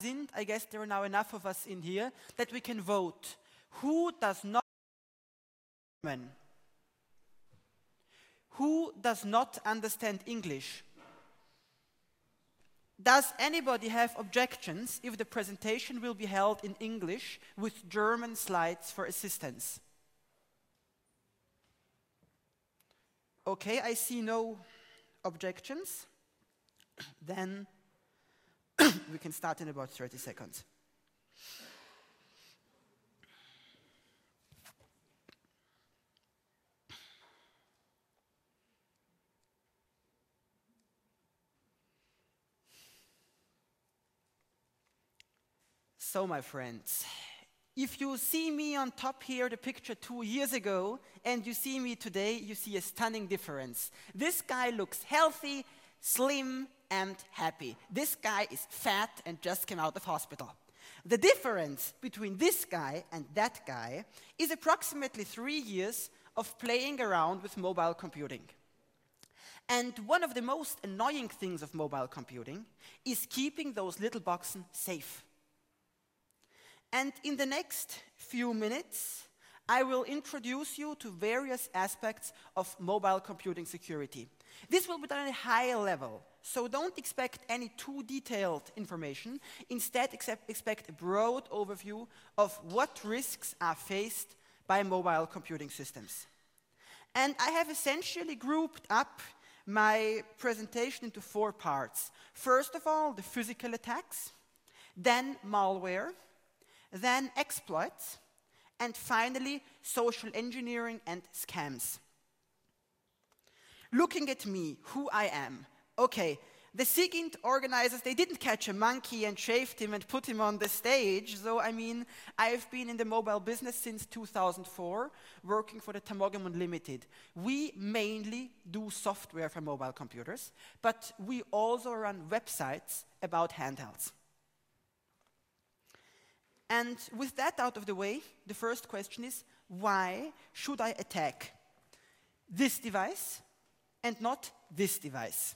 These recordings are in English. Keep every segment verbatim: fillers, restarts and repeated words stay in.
I guess there are now enough of us in here that we can vote. Who does not German? Who does not understand English? Does anybody have objections if the presentation will be held in English with German slides for assistance? Okay, I see no objections. Then we can start in about thirty seconds. So, my friends, if you see me on top here, the picture two years ago, and you see me today, you see a stunning difference. This guy looks healthy, slim, and happy. This guy is fat and just came out of hospital. The difference between this guy and that guy is approximately three years of playing around with mobile computing. And one of the most annoying things of mobile computing is keeping those little boxes safe. And in the next few minutes, I will introduce you to various aspects of mobile computing security. This will be done at a higher level, so don't expect any too detailed information. Instead, accept, expect a broad overview of what risks are faced by mobile computing systems. And I have essentially grouped up my presentation into four parts. First of all, the physical attacks, then malware, then exploits, and finally, social engineering and scams. Looking at me, who I am. Okay, the SIGINT organizers, they didn't catch a monkey and shaved him and put him on the stage. So, I mean, I've been in the mobile business since two thousand four, working for the Tamogamon Limited. We mainly do software for mobile computers, but we also run websites about handhelds. And with that out of the way, the first question is, why should I attack this device and not this device?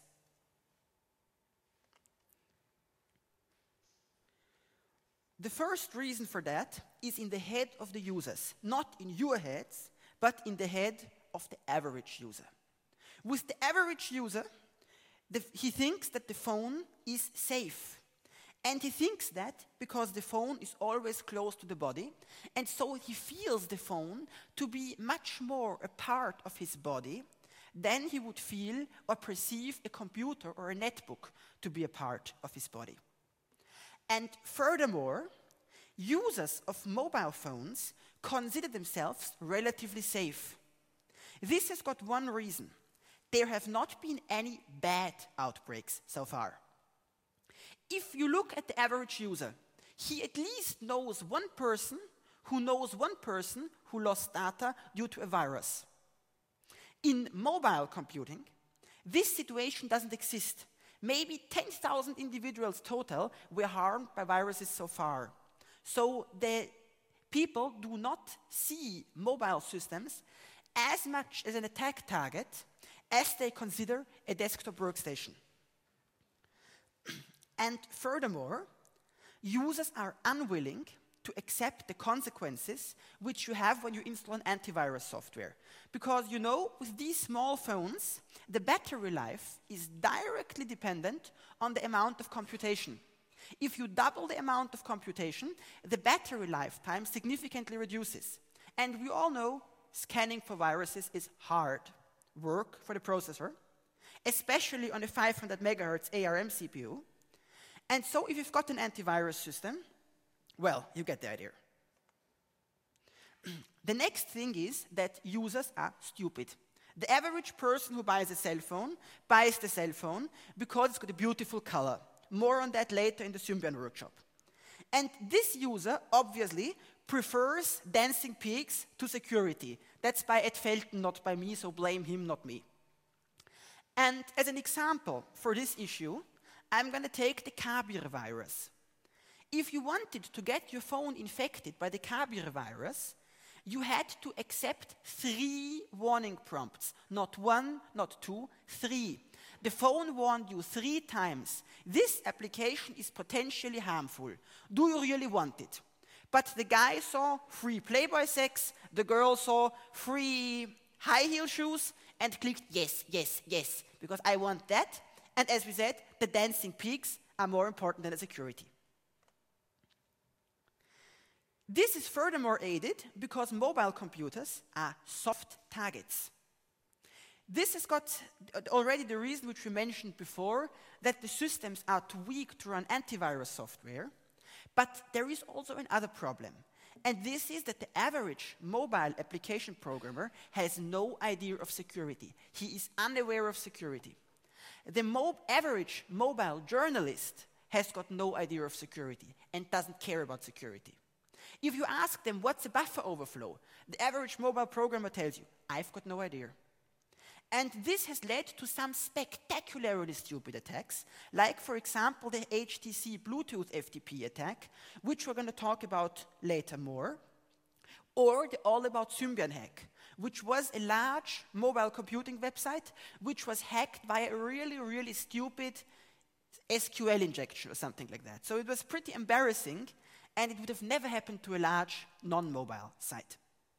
The first reason for that is in the head of the users, not in your heads, but in the head of the average user. With the average user, the, he thinks that the phone is safe. And he thinks that because the phone is always close to the body, and so he feels the phone to be much more a part of his body than he would feel or perceive a computer or a netbook to be a part of his body. And furthermore, users of mobile phones consider themselves relatively safe. This has got one reason. There have not been any bad outbreaks so far. If you look at the average user, he at least knows one person who knows one person who lost data due to a virus. In mobile computing, this situation doesn't exist. Maybe ten thousand individuals total were harmed by viruses so far. So the people do not see mobile systems as much as an attack target as they consider a desktop workstation. And furthermore, users are unwilling to accept the consequences which you have when you install an antivirus software. Because, you know, with these small phones, the battery life is directly dependent on the amount of computation. If you double the amount of computation, the battery lifetime significantly reduces. And we all know scanning for viruses is hard work for the processor, especially on a five hundred megahertz A R M C P U. And so if you've got an antivirus system, well, you get the idea. The next thing is that users are stupid. The average person who buys a cell phone buys the cell phone because it's got a beautiful color. More on that later in the Symbian workshop. And this user obviously prefers dancing pigs to security. That's by Ed Felten, not by me, so blame him, not me. And as an example for this issue, I'm going to take the Kabir virus. If you wanted to get your phone infected by the Kabir virus, you had to accept three warning prompts. Not one, not two, three. The phone warned you three times. This application is potentially harmful. Do you really want it? But the guy saw free Playboy sex, the girl saw free high heel shoes, and clicked yes, yes, yes, because I want that. And as we said, the dancing pigs are more important than the security. This is furthermore aided because mobile computers are soft targets. This has got already the reason which we mentioned before, that the systems are too weak to run antivirus software. But there is also another problem. And this is that the average mobile application programmer has no idea of security. He is unaware of security. The mo- average mobile journalist has got no idea of security and doesn't care about security. If you ask them what's a buffer overflow, the average mobile programmer tells you, I've got no idea. And this has led to some spectacularly stupid attacks, like, for example, the H T C Bluetooth F T P attack, which we're going to talk about later more, or the All About Symbian hack, which was a large mobile computing website which was hacked by a really, really stupid S Q L injection or something like that. So it was pretty embarrassing, and it would have never happened to a large non-mobile site.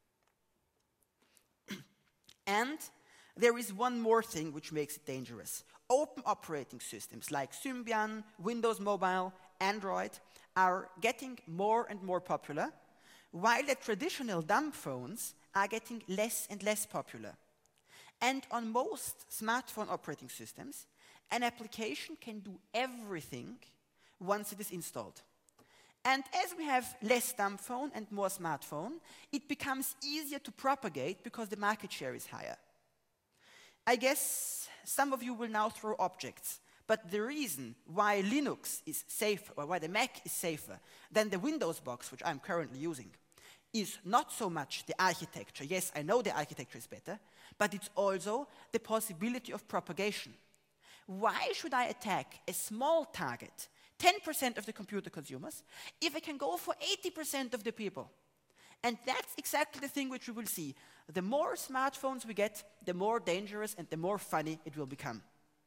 And there is one more thing which makes it dangerous. Open operating systems like Symbian, Windows Mobile, Android are getting more and more popular, while the traditional dumb phones are getting less and less popular. And on most smartphone operating systems, an application can do everything once it is installed. And as we have less dumb phone and more smartphone, it becomes easier to propagate because the market share is higher. I guess some of you will now throw objects, but the reason why Linux is safer, or why the Mac is safer than the Windows box, which I'm currently using, is not so much the architecture. Yes, I know the architecture is better, but it's also the possibility of propagation. Why should I attack a small target, ten percent of the computer consumers, if I can go for eighty percent of the people? And that's exactly the thing which we will see. The more smartphones we get, the more dangerous and the more funny it will become.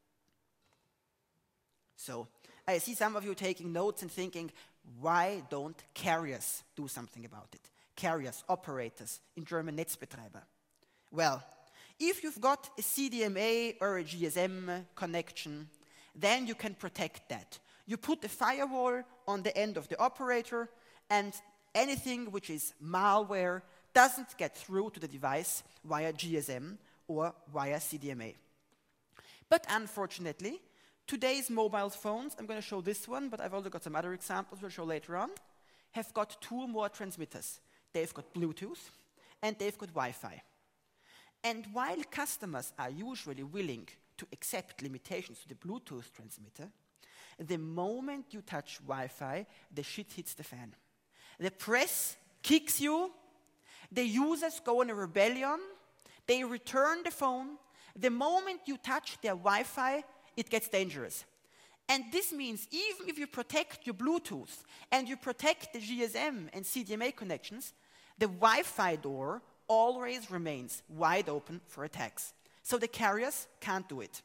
So, I see some of you taking notes and thinking, why don't carriers do something about it? Carriers, operators, in German Netzbetreiber. Well, if you've got a C D M A or a G S M connection, then you can protect that. You put a firewall on the end of the operator, and anything which is malware doesn't get through to the device via G S M or via C D M A. But unfortunately, today's mobile phones, I'm going to show this one, but I've also got some other examples we'll show later on, have got two more transmitters. They've got Bluetooth and they've got Wi-Fi. And while customers are usually willing to accept limitations to the Bluetooth transmitter, the moment you touch Wi-Fi, the shit hits the fan. The press kicks you, the users go in a rebellion, they return the phone. The moment you touch their Wi-Fi, it gets dangerous. And this means even if you protect your Bluetooth and you protect the G S M and C D M A connections, the Wi-Fi door always remains wide open for attacks. So the carriers can't do it.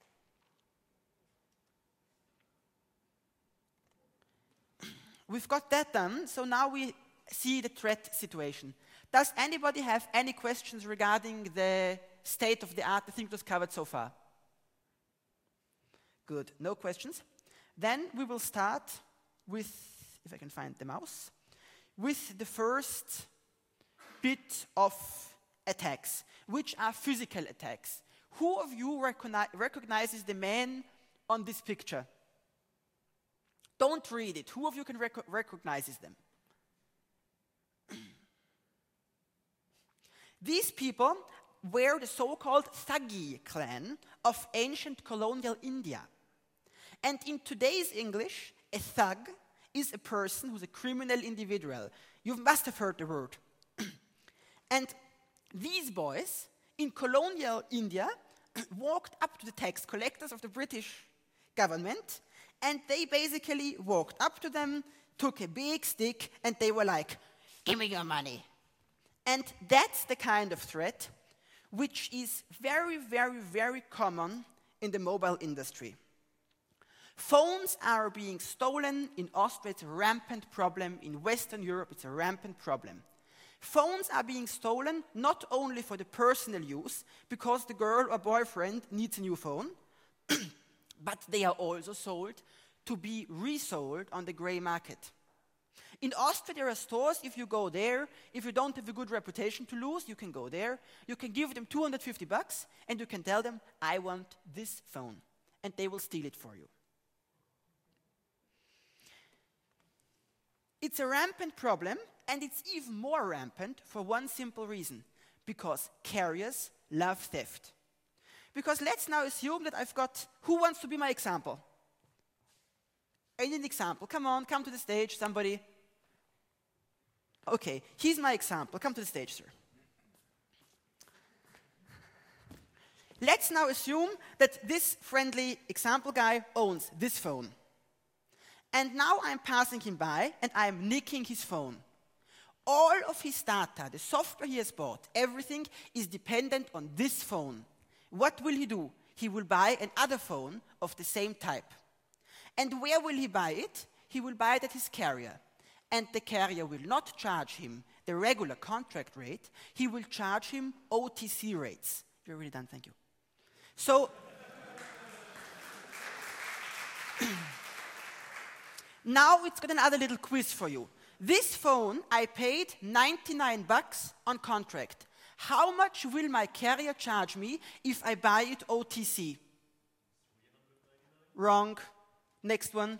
We've got that done, so now we see the threat situation. Does anybody have any questions regarding the state of the art, the thing that's covered so far? Good, no questions. Then we will start with, if I can find the mouse, with the first bit of attacks, which are physical attacks. Who of you recogni- recognizes the man on this picture? Don't read it. Who of you can rec- recognizes them? These people were the so-called Thuggy clan of ancient colonial India. And in today's English, a thug is a person who's a criminal individual. You must have heard the word. And these boys in colonial India walked up to the tax collectors of the British government, and they basically walked up to them, took a big stick, and they were like, "Give me your money." And that's the kind of threat which is very, very, very common in the mobile industry. Phones are being stolen. In Austria, it's a rampant problem. In Western Europe, it's a rampant problem. Phones are being stolen not only for the personal use, because the girl or boyfriend needs a new phone, but they are also sold to be resold on the gray market. In Austria, there are stores. If you go there, if you don't have a good reputation to lose, you can go there. You can give them two hundred fifty bucks, and you can tell them, I want this phone, and they will steal it for you. It's a rampant problem, and it's even more rampant for one simple reason, because carriers love theft. Because let's now assume that I've got, who wants to be my example? I need an example. Come on, come to the stage, somebody. Okay, he's my example. Come to the stage, sir. Let's now assume that this friendly example guy owns this phone. And now I'm passing him by, and I'm nicking his phone. All of his data, the software he has bought, everything is dependent on this phone. What will he do? He will buy another phone of the same type. And where will he buy it? He will buy it at his carrier. And the carrier will not charge him the regular contract rate. He will charge him O T C rates. You're really done, thank you. So, now it's got another little quiz for you. This phone, I paid ninety-nine bucks on contract. How much will my carrier charge me if I buy it O T C? Wrong. Next one.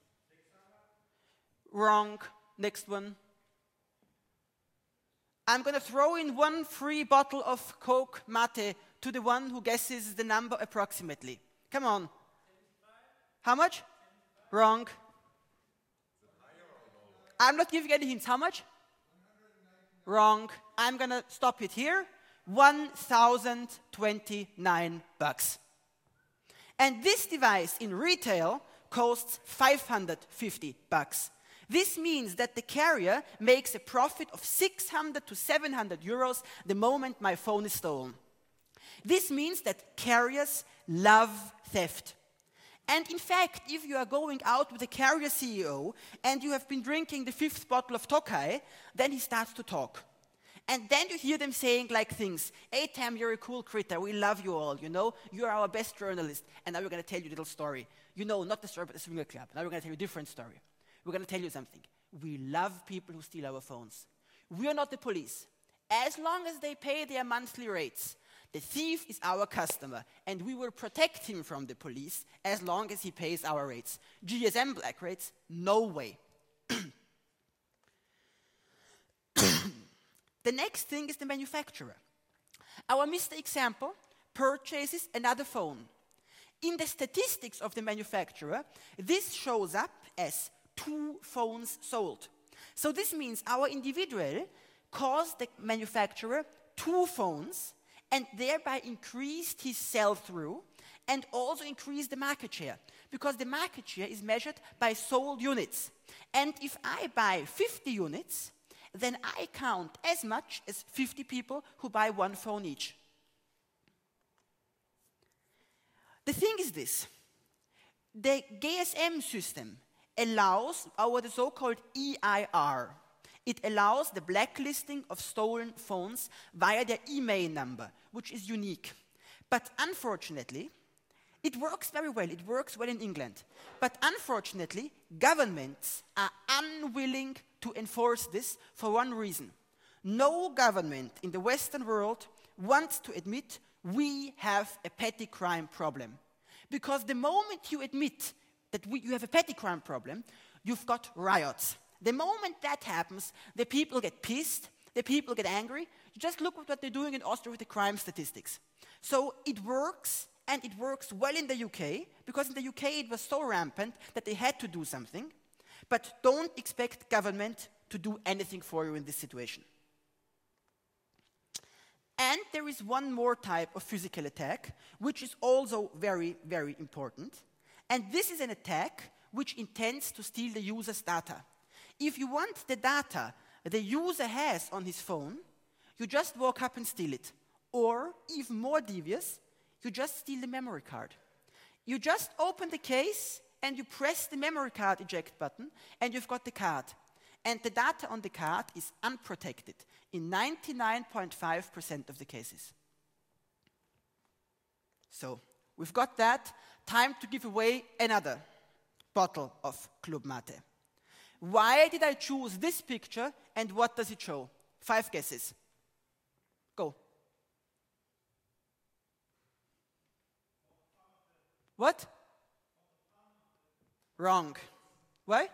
Wrong. Next one. I'm going to throw in one free bottle of Coke Mate to the one who guesses the number approximately. Come on. How much? Wrong. I'm not giving any hints. How much? Wrong. I'm going to stop it here. one thousand twenty-nine bucks. And this device in retail costs five hundred fifty bucks. This means that the carrier makes a profit of six hundred to seven hundred euros the moment my phone is stolen. This means that carriers love theft. And in fact, if you are going out with a carrier C E O and you have been drinking the fifth bottle of Tokai, then he starts to talk. And then you hear them saying like things, hey Tam, you're a cool critter, we love you all, you know, you're our best journalist, and now we're going to tell you a little story. You know, not the story, but the swinger club. Now we're going to tell you a different story. We're going to tell you something. We love people who steal our phones. We are not the police. As long as they pay their monthly rates, the thief is our customer, and we will protect him from the police as long as he pays our rates. G S M black rates? No way. The next thing is the manufacturer. Our Mister Example purchases another phone. In the statistics of the manufacturer, this shows up as two phones sold. So this means our individual caused the manufacturer two phones and thereby increased his sell-through and also increased the market share, because the market share is measured by sold units. And if I buy fifty units, then I count as much as fifty people who buy one phone each. The thing is this. The G S M system allows our the so-called E I R. It allows the blacklisting of stolen phones via their email number, which is unique. But unfortunately, it works very well. It works well in England. But unfortunately, governments are unwilling to enforce this for one reason. No government in the Western world wants to admit we have a petty crime problem. Because the moment you admit that we, you have a petty crime problem, you've got riots. The moment that happens, the people get pissed, the people get angry. Just look at what they're doing in Austria with the crime statistics. So it works, and it works well in the U K, because in the U K it was so rampant that they had to do something. But don't expect government to do anything for you in this situation. And there is one more type of physical attack, which is also very, very important. And this is an attack which intends to steal the user's data. If you want the data the user has on his phone, you just walk up and steal it. Or, even more devious, you just steal the memory card. You just open the case and you press the memory card eject button and you've got the card. And the data on the card is unprotected in ninety-nine point five percent of the cases. So, we've got that. Time to give away another bottle of Club Mate. Why did I choose this picture and what does it show? Five guesses. Go. What? Wrong. Why?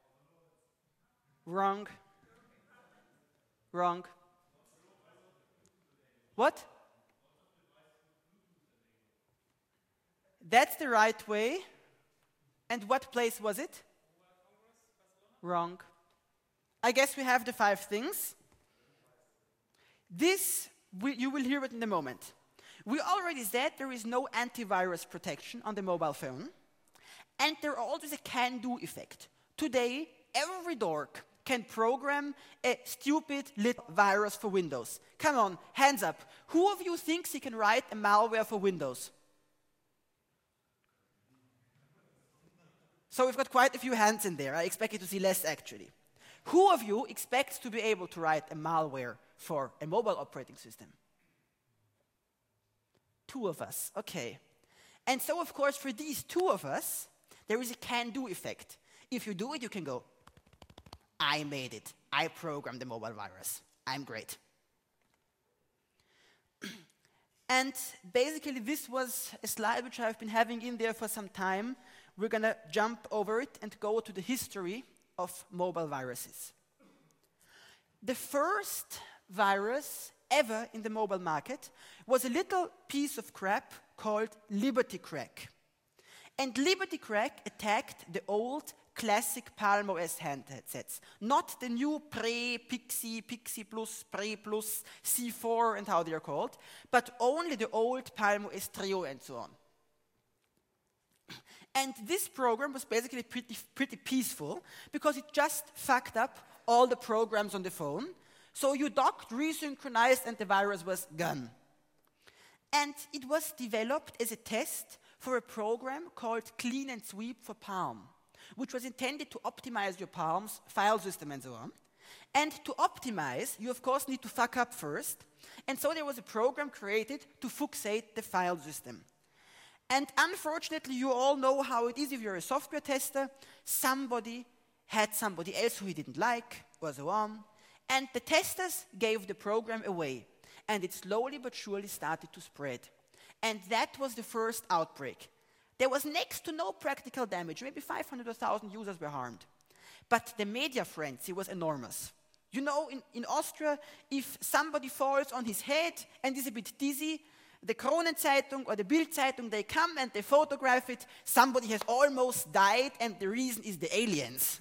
Wrong. Wrong. What? That's the right way. And what place was it? Wrong. I guess we have the five things. This, we, you will hear it in a moment. We already said there is no antivirus protection on the mobile phone. And there also is a can-do effect. Today, every dork can program a stupid little virus for Windows. Come on, hands up. Who of you thinks he can write a malware for Windows? So we've got quite a few hands in there. I expected to see less, actually. Who of you expects to be able to write a malware for a mobile operating system? Two of us, okay. And so, of course, for these two of us, there is a can-do effect. If you do it, you can go, I made it. I programmed the mobile virus. I'm great. And basically, this was a slide which I've been having in there for some time. We're going to jump over it and go to the history of mobile viruses. The first virus ever in the mobile market was a little piece of crap called Liberty Crack. And Liberty Crack attacked the old classic Palm O S handsets, not the new Pre, Pixie, Pixie Plus, Pre Plus, C four and how they are called, but only the old Palm O S Trio and so on. And this program was basically pretty, pretty peaceful because it just fucked up all the programs on the phone. So you docked, resynchronized, and the virus was gone. And it was developed as a test for a program called Clean and Sweep for Palm, which was intended to optimize your Palm's file system and so on. And to optimize, you of course need to fuck up first. And so there was a program created to fuxate the file system. And unfortunately, you all know how it is if you're a software tester. Somebody had somebody else who he didn't like, or so on. And the testers gave the program away. And it slowly but surely started to spread. And that was the first outbreak. There was next to no practical damage. Maybe five hundred or one thousand users were harmed. But the media frenzy was enormous. You know, in, in Austria, if somebody falls on his head and is a bit dizzy, the Kronenzeitung or the Bild-Zeitung, they come and they photograph it. Somebody has almost died, and the reason is the aliens.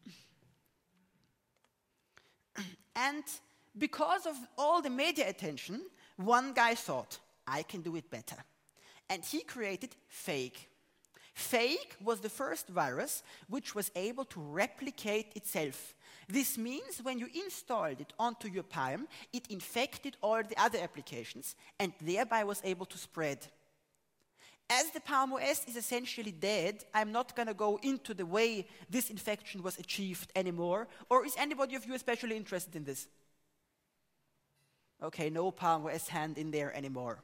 And because of all the media attention, one guy thought, I can do it better. And he created Fake. Fake was the first virus which was able to replicate itself. This means when you installed it onto your Palm, it infected all the other applications and thereby was able to spread. As the Palm O S is essentially dead, I'm not going to go into the way this infection was achieved anymore. Or is anybody of you especially interested in this? Okay, no Palm O S hand in there anymore.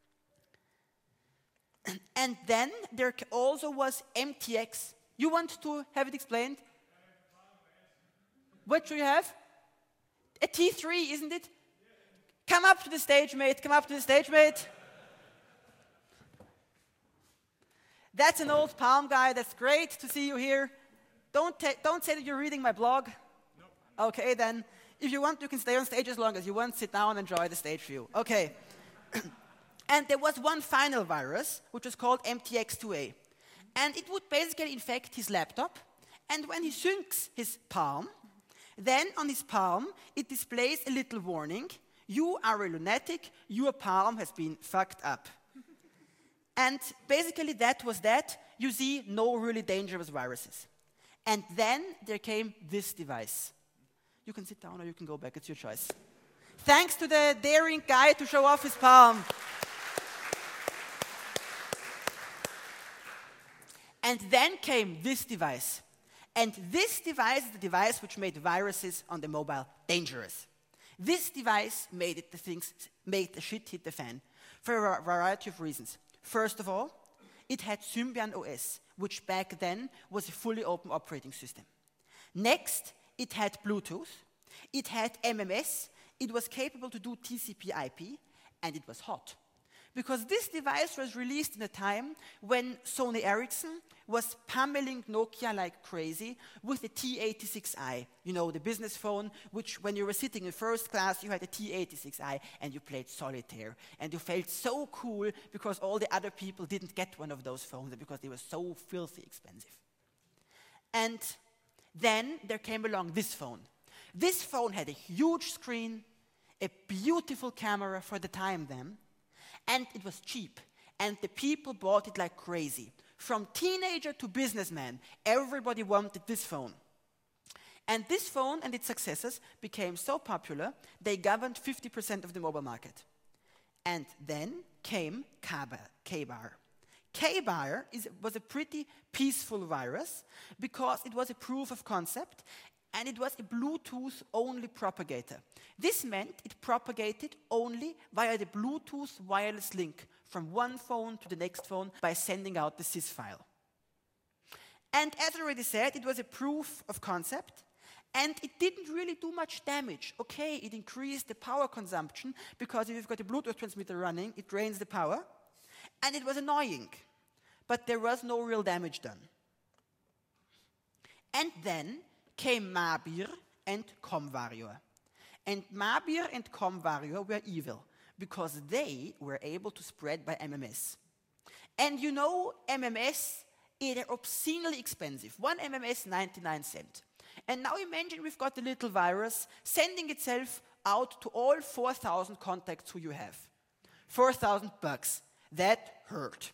And then there also was M T X. You want to have it explained? What do you have? A T three, isn't it? Come up to the stage, mate. Come up to the stage, mate. That's an old Palm guy. That's great to see you here. Don't, don't say that you're reading my blog. Nope. Okay, then. If you want, you can stay on stage as long as you want. Sit down and enjoy the stage view. Okay. And there was one final virus, which was called M T X two A. And it would basically infect his laptop. And when he syncs his Palm, then on his Palm, it displays a little warning. You are a lunatic. Your Palm has been fucked up. And basically that was that. You see no really dangerous viruses. And then there came this device. You can sit down or you can go back. It's your choice. Thanks to the daring guy to show off his Palm. And then came this device. And this device is the device which made viruses on the mobile dangerous. This device made it the things, made the shit hit the fan for a variety of reasons. First of all, it had Symbian O S, which back then was a fully open operating system. Next, it had Bluetooth, it had M M S, it was capable to do T C P I P, and it was hot. Because this device was released in a time when Sony Ericsson was pummeling Nokia like crazy with the T eighty-six i. You know, the business phone, which when you were sitting in first class, you had a T eighty-six i and you played solitaire. And you felt so cool because all the other people didn't get one of those phones because they were so filthy expensive. And then there came along this phone. This phone had a huge screen, a beautiful camera for the time then, and it was cheap, and the people bought it like crazy. From teenager to businessman, everybody wanted this phone. And this phone and its successors became so popular, they governed fifty percent of the mobile market. And then came K-Bar. K-Bar is, was a pretty peaceful virus because it was a proof of concept, and it was a Bluetooth-only propagator. This meant it propagated only via the Bluetooth wireless link from one phone to the next phone by sending out the sys file. And as I already said, it was a proof of concept, and it didn't really do much damage. Okay, it increased the power consumption, because if you've got a Bluetooth transmitter running, it drains the power, and it was annoying, but there was no real damage done. And then came Mabir and ComVarior. And Mabir and ComVarior were evil because they were able to spread by M M S. And you know, M M S is obscenely expensive. One M M S, ninety-nine cents. And now imagine we've got a little virus sending itself out to all four thousand contacts who you have. four thousand bucks. That hurt.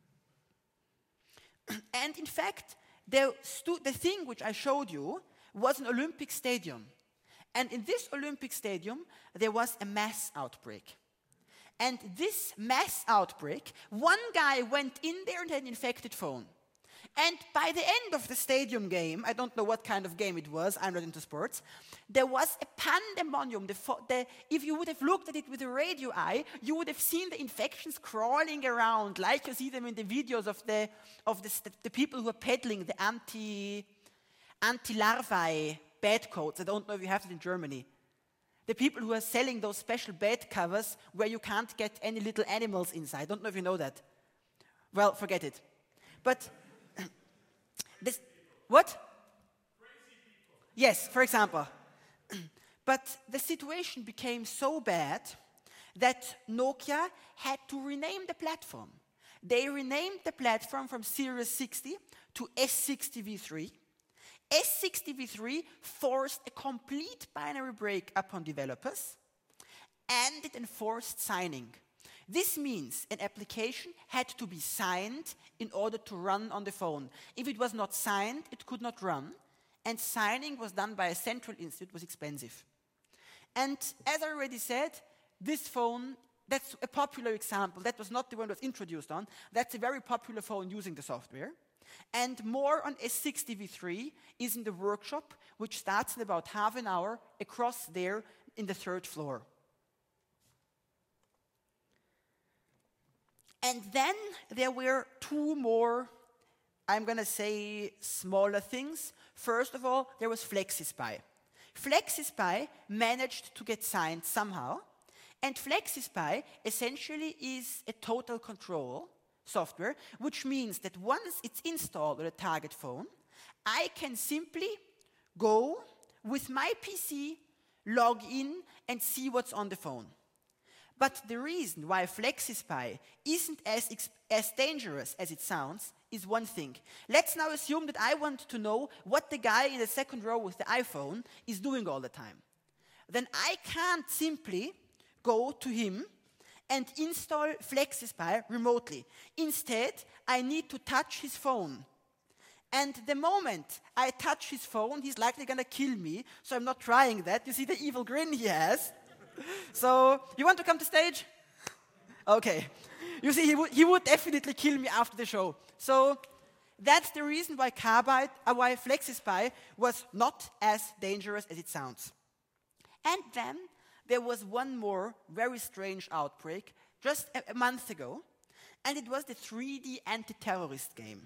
And in fact, the, the thing which I showed you was an Olympic stadium. And in this Olympic stadium, there was a mass outbreak. And this mass outbreak, one guy went in there and had an infected phone. And by the end of the stadium game, I don't know what kind of game it was, I'm not into sports, there was a pandemonium. The the, if you would have looked at it with a radio eye, you would have seen the infections crawling around, like you see them in the videos of the, of the, the people who are peddling the anti, anti-larvae bed coats. I don't know if you have it in Germany. The people who are selling those special bed covers where you can't get any little animals inside. I don't know if you know that. Well, forget it. But this, what? Yes, for example. But the situation became so bad that Nokia had to rename the platform. They renamed the platform from Series sixty to S sixty V three. S sixty V three forced a complete binary break upon developers, and it enforced signing. This means an application had to be signed in order to run on the phone. If it was not signed, it could not run, and signing was done by a central institute, was expensive. And as I already said, this phone, that's a popular example. That was not the one that was introduced on. That's a very popular phone using the software. And more on S sixty V three is in the workshop, which starts in about half an hour across there in the third floor. And then there were two more, I'm going to say, smaller things. First of all, there was FlexiSpy. FlexiSpy managed to get signed somehow. And FlexiSpy essentially is a total control software, which means that once it's installed on a target phone, I can simply go with my P C, log in, and see what's on the phone. But the reason why FlexiSpy isn't as, as dangerous as it sounds is one thing. Let's now assume that I want to know what the guy in the second row with the iPhone is doing all the time. Then I can't simply go to him and install FlexiSpy remotely. Instead, I need to touch his phone. And the moment I touch his phone, he's likely going to kill me, so I'm not trying that. You see the evil grin he has? So, you want to come to stage? Okay. You see, he, would he would definitely kill me after the show. So, That's the reason why Carbide, uh, why FlexiSpy was not as dangerous as it sounds. And then there was one more very strange outbreak just a, a month ago, and it was the three D anti-terrorist game.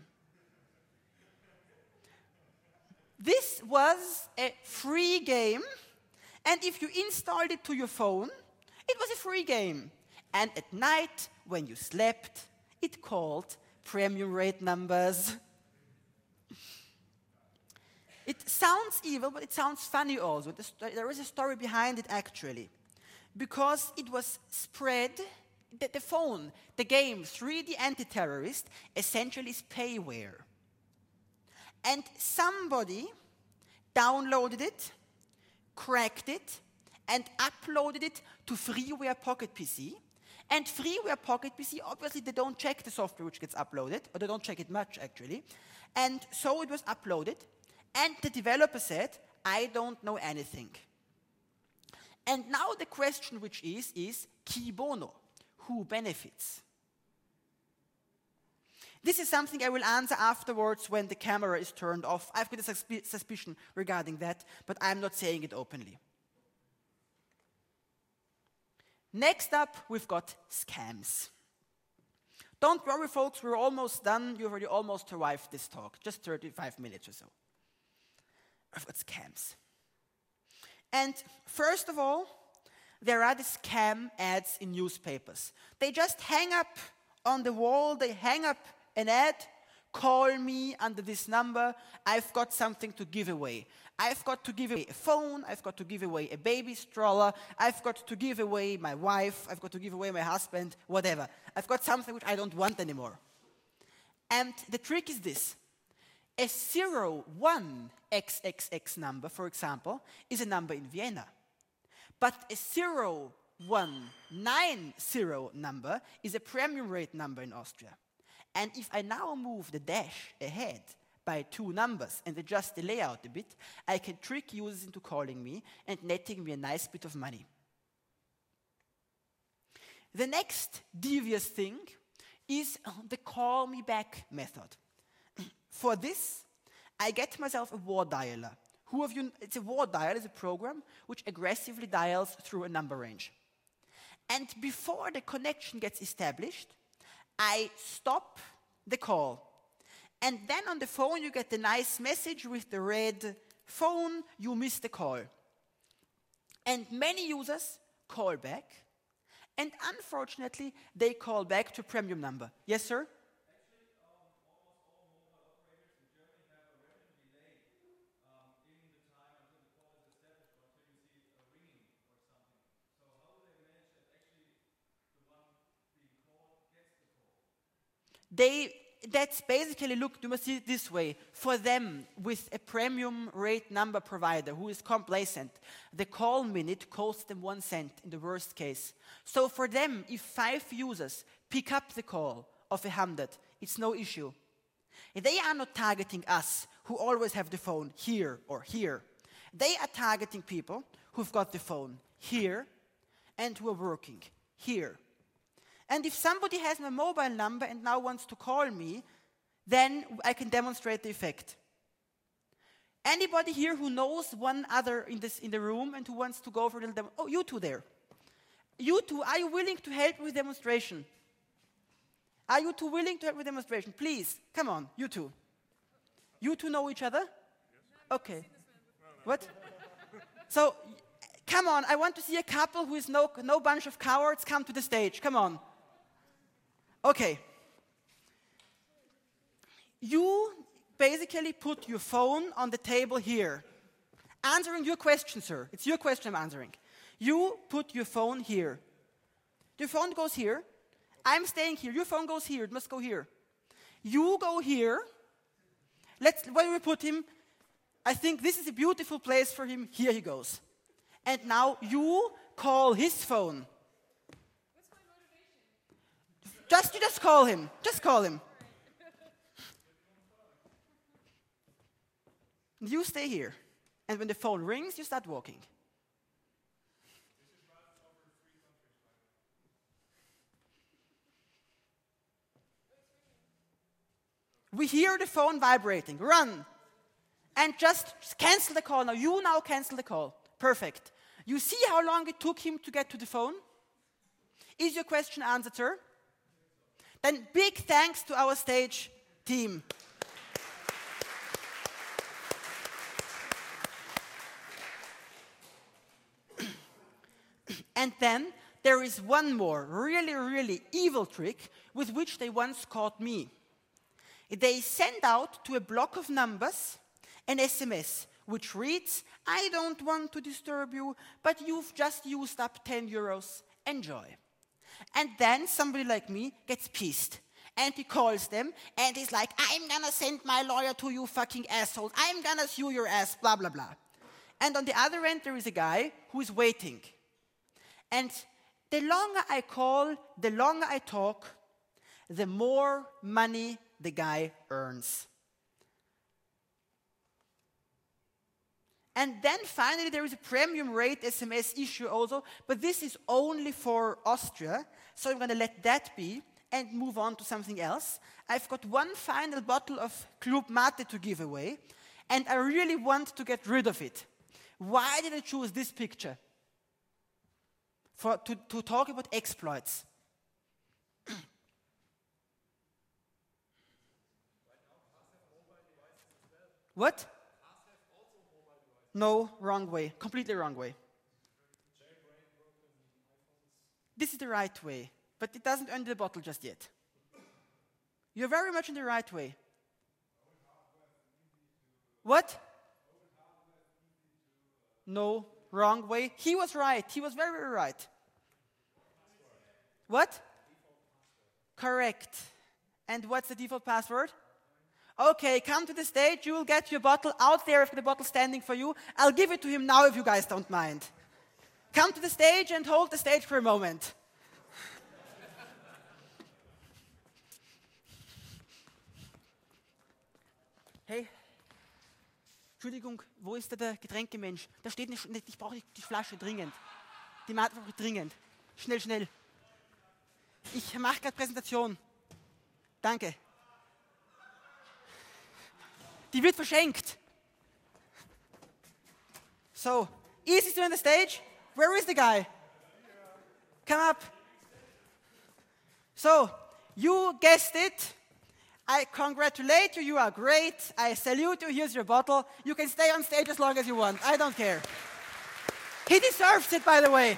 This was a free game, and if you installed it to your phone, it was a free game. And at night, when you slept, it called premium rate numbers. It sounds evil, but it sounds funny also. There is a story behind it, actually. Because it was spread, the, the phone, the game, three D anti-terrorist, essentially is payware. And somebody downloaded it, cracked it, and uploaded it to Freeware Pocket P C. And Freeware Pocket P C, obviously, they don't check the software which gets uploaded, or they don't check it much, actually. And so it was uploaded, and the developer said, I don't know anything. And now the question which is, is, qui bono? Who benefits? This is something I will answer afterwards when the camera is turned off. I've got a susp- suspicion regarding that, but I'm not saying it openly. Next up, we've got scams. Don't worry, folks, we're almost done. You've already almost survived this talk, just thirty-five minutes or so. I've got scams. And first of all, there are the scam ads in newspapers. They just hang up on the wall, they hang up an ad, call me under this number, I've got something to give away. I've got to give away a phone, I've got to give away a baby stroller, I've got to give away my wife, I've got to give away my husband, whatever. I've got something which I don't want anymore. And the trick is this. A zero one X X X number, for example, is a number in Vienna. But a zero one nine zero number is a premium rate number in Austria. And if I now move the dash ahead by two numbers and adjust the layout a bit, I can trick users into calling me and netting me a nice bit of money. The next devious thing is the call me back method. For this, I get myself a war dialer. Who of you, it's a war dial, it's a program which aggressively dials through a number range. And before the connection gets established, I stop the call. And then on the phone you get the nice message with the red phone, you missed the call. And many users call back, and unfortunately they call back to premium number. Yes, sir? They, that's basically, look, you must see it this way. For them, with a premium rate number provider who is complacent, the call minute costs them one cent in the worst case. So for them, if five users pick up the call of a hundred, it's no issue. They are not targeting us, who always have the phone here or here. They are targeting people who've got the phone here and who are working here. And if somebody has my mobile number and now wants to call me, then I can demonstrate the effect. Anybody here who knows one other in, this, in the room and who wants to go for a little demo? Oh, you two there. You two, are you willing to help with demonstration? Are you two willing to help with demonstration? Please, come on, you two. You two know each other? Okay. What? So, come on, I want to see a couple who is no, no bunch of cowards come to the stage. Come on. Okay. You basically put your phone on the table here. Answering your question, sir. It's your question I'm answering. You put your phone here. Your phone goes here. I'm staying here. Your phone goes here. It must go here. You go here. Let's, where do we put him? I think this is a beautiful place for him. Here he goes. And now you call his phone. Just, you just call him. Just call him. You stay here. And when the phone rings, you start walking. We hear the phone vibrating. Run. And just cancel the call now. You now cancel the call. Perfect. You see how long it took him to get to the phone? Is your question answered, sir? Then big thanks to our stage team. And then there is one more really, really evil trick with which they once caught me. They send out to a block of numbers an S M S which reads, I don't want to disturb you, but you've just used up ten euros. Enjoy. And then somebody like me gets pissed. And he calls them and he's like, I'm gonna send my lawyer to you fucking assholes. I'm gonna sue your ass, blah, blah, blah. And on the other end, there is a guy who is waiting. And the longer I call, the longer I talk, the more money the guy earns. And then finally there is a premium rate S M S issue also, but this is only for Austria, so I'm going to let that be and move on to something else. I've got one final bottle of Club Mate to give away, and I really want to get rid of it. Why did I choose this picture? For, to, to talk about exploits. What? No, wrong way. Completely wrong way. This is the right way, but it doesn't earn the bottle just yet. You're very much in the right way. What? No, wrong way. He was right. He was very, very right. What? Correct. And what's the default password? Okay, come to the stage. You will get your bottle out there, if the bottle standing for you. I'll give it to him now if you guys don't mind. Come to the stage and hold the stage for a moment. Hey, Entschuldigung, wo ist der Getränkemensch? Da steht nicht, ich brauche die Flasche dringend. Die Mate brauche ich dringend. Schnell, schnell. Ich mache gerade Präsentation. Danke. Die wird verschenkt. So, is he still on the stage? Where is the guy? Come up. So, you guessed it. I congratulate you, you are great. I salute you, here's your bottle. You can stay on stage as long as you want, I don't care. He deserves it, by the way.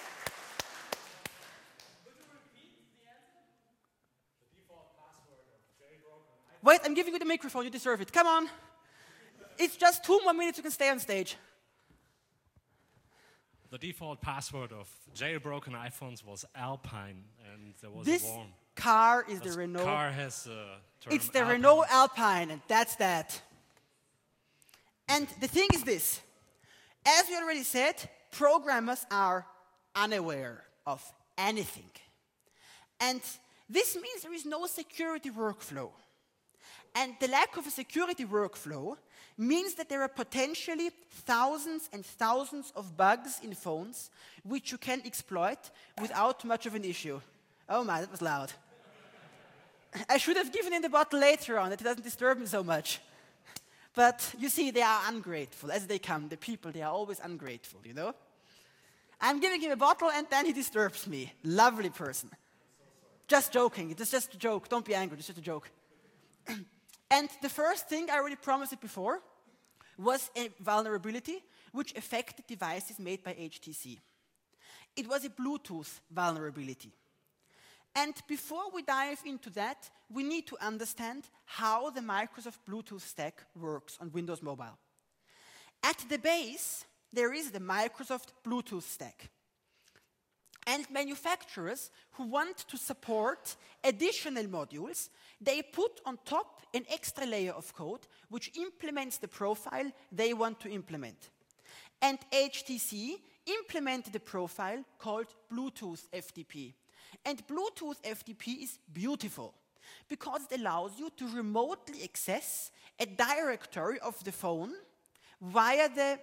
Wait, I'm giving you the microphone, you deserve it. Come on. It's just two more minutes, you can stay on stage. The default password of jailbroken iPhones was Alpine, and there was this a warm. car is This the Renault. car has a term It's the Alpine. Renault Alpine, and that's that. And the thing is this. As we already said, programmers are unaware of anything. And this means there is no security workflow. And the lack of a security workflow means that there are potentially thousands and thousands of bugs in phones which you can exploit without much of an issue. Oh my, that was loud. I should have given him the bottle later on, that it doesn't disturb me so much. But you see, they are ungrateful as they come. The people, they are always ungrateful, you know? I'm giving him a bottle and then he disturbs me. Lovely person. Just joking. It is just a joke. Don't be angry. It's just a joke. And the first thing, I already promised it before, was a vulnerability which affected devices made by H T C. It was a Bluetooth vulnerability. And before we dive into that, we need to understand how the Microsoft Bluetooth stack works on Windows Mobile. At the base, there is the Microsoft Bluetooth stack. And manufacturers who want to support additional modules, they put on top an extra layer of code which implements the profile they want to implement. And H T C implemented a profile called Bluetooth F T P. And Bluetooth F T P is beautiful because it allows you to remotely access a directory of the phone via the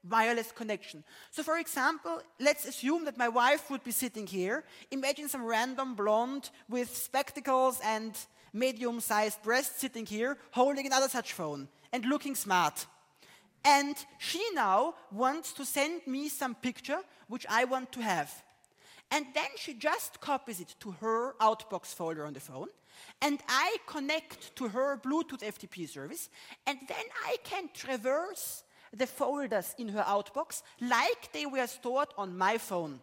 wireless connection. So for example, let's assume that my wife would be sitting here. Imagine some random blonde with spectacles and medium-sized breasts sitting here, holding another such phone and looking smart. And she now wants to send me some picture which I want to have. And then she just copies it to her Outbox folder on the phone, and I connect to her Bluetooth F T P service, and then I can traverse the folders in her Outbox like they were stored on my phone.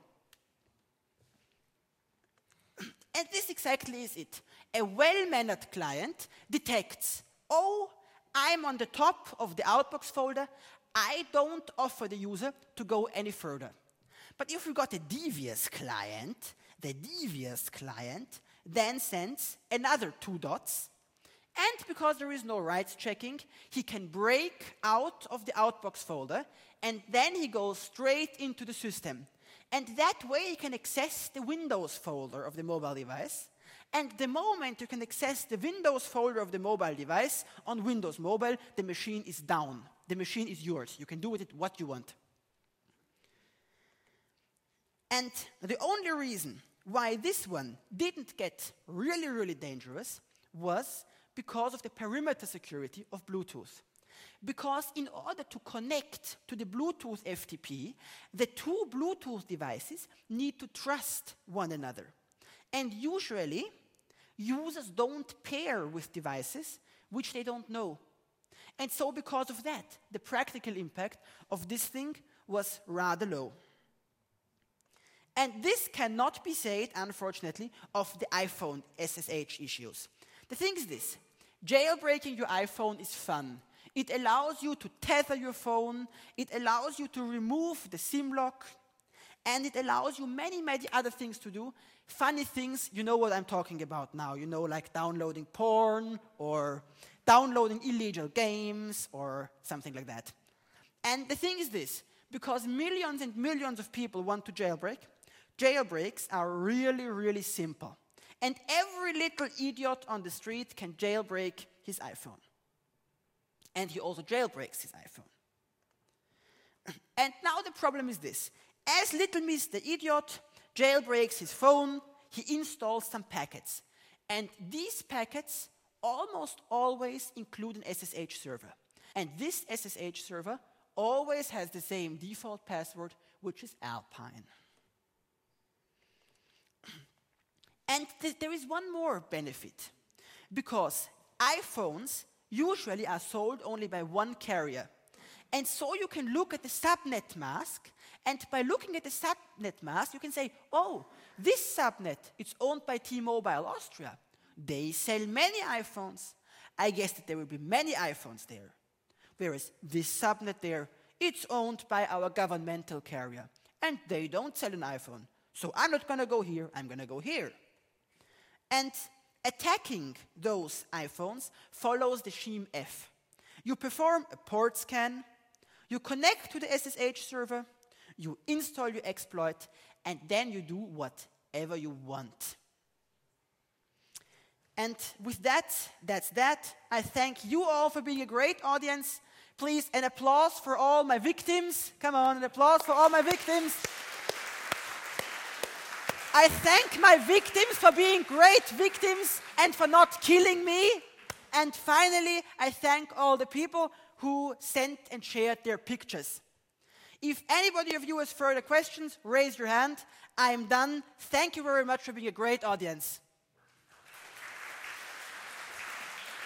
And this exactly is it. A well-mannered client detects, oh, I'm on the top of the Outbox folder, I don't offer the user to go any further. But if we got a devious client, the devious client then sends another two dots, and because there is no rights checking, he can break out of the Outbox folder, and then he goes straight into the system. And that way he can access the Windows folder of the mobile device, and the moment you can access the Windows folder of the mobile device on Windows Mobile, the machine is down. The machine is yours. You can do with it what you want. And the only reason why this one didn't get really, really dangerous was because of the perimeter security of Bluetooth. Because in order to connect to the Bluetooth F T P, the two Bluetooth devices need to trust one another. And usually, users don't pair with devices which they don't know. And so because of that, the practical impact of this thing was rather low. And this cannot be said, unfortunately, of the iPhone S S H issues. The thing is this, jailbreaking your iPhone is fun. It allows you to tether your phone, it allows you to remove the SIM lock, and it allows you many, many other things to do. Funny things, you know what I'm talking about now. You know, like downloading porn, or downloading illegal games, or something like that. And the thing is this, because millions and millions of people want to jailbreak, jailbreaks are really, really simple. And every little idiot on the street can jailbreak his iPhone. And he also jailbreaks his iPhone. And now the problem is this. As Little Miss the Idiot jailbreaks his phone, he installs some packets. And these packets almost always include an S S H server. And this S S H server always has the same default password, which is Alpine. And th there is one more benefit, because iPhones usually are sold only by one carrier. And so you can look at the subnet mask, and by looking at the subnet mask, you can say, oh, this subnet, it's owned by T-Mobile Austria. They sell many iPhones. I guess that there will be many iPhones there. Whereas this subnet there, it's owned by our governmental carrier, and they don't sell an iPhone. So I'm not going to go here, I'm going to go here. And attacking those iPhones follows the scheme F. You perform a port scan, you connect to the S S H server, you install your exploit, and then you do whatever you want. And with that, that's that. I thank you all for being a great audience. Please, an applause for all my victims. Come on, an applause for all my victims. I thank my victims for being great victims and for not killing me. And finally, I thank all the people who sent and shared their pictures. If anybody of you has further questions, raise your hand. I am done. Thank you very much for being a great audience.